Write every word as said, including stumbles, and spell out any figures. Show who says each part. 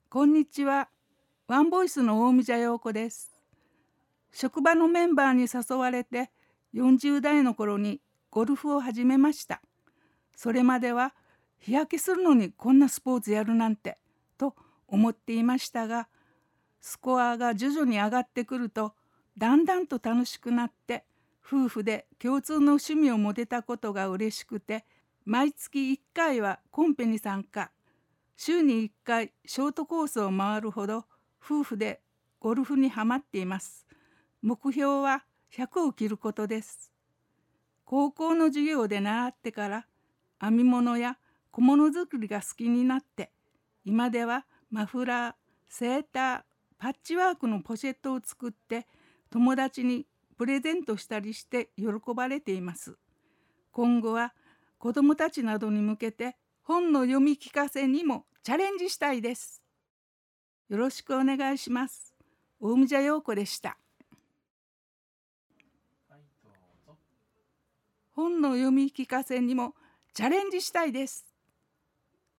Speaker 1: こんにちは。ワンボイスの大見茶陽子です。職場のメンバーに誘われてよんじゅう代の頃にゴルフを始めました。それまでは日焼けするのにこんなスポーツやるなんてと思っていましたが、スコアが徐々に上がってくるとだんだんと楽しくなって、夫婦で共通の趣味を持てたことが嬉しくて、毎月いっかいはコンペに参加、週にいっかいショートコースを回るほど夫婦でゴルフにはまっています。目標はひゃくを切ることです。高校の授業で習ってから編み物や小物作りが好きになって、今ではマフラー、セーター、パッチワークのポシェットを作って友達にプレゼントしたりして喜ばれています。今後は子どもたちなどに向けて本の読み聞かせにもチャレンジしたいです。よろしくお願いします。大見茶陽子でした。本の読み聞かせにもチャレンジしたいです。